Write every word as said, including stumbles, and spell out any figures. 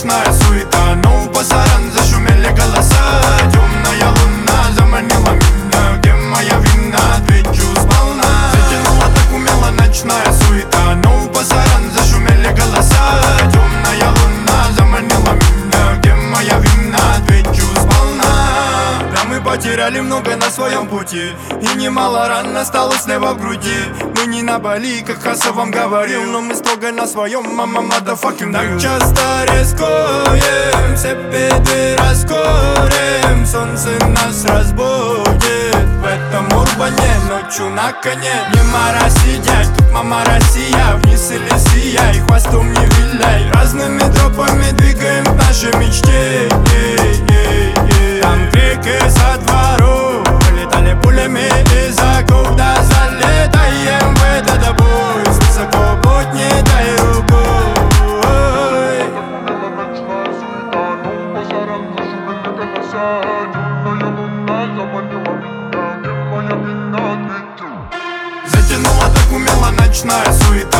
ночная суета. Но у пасаран зашумели голоса. Темная луна заманила меня. Где моя вина? Отвечу сполна. Затянула так умело ночная суета. Но у пасаран зашумели голоса. Темная луна заманила меня. Где моя вина? Отвечу сполна. Да, мы потеряли много на своем пути, и немало ран осталось слева в груди. Мы не на Бали, как Хаса вам говорил, но мы строго на своем, мама, motherfucking real. Так часто рискуем, все беды раскроем. Солнце нас разбудит в этом урбане, ночью на коне. Не моросидять, тут мама Россия. Вниз или сияй, хвостом не виляй. Разными тропами двигаем к нашей мечте. Там крики со двору, летали пулями из оков. Да залетаем в этот бой, с высоко поднятой рукой. Затянула так умело ночная суета.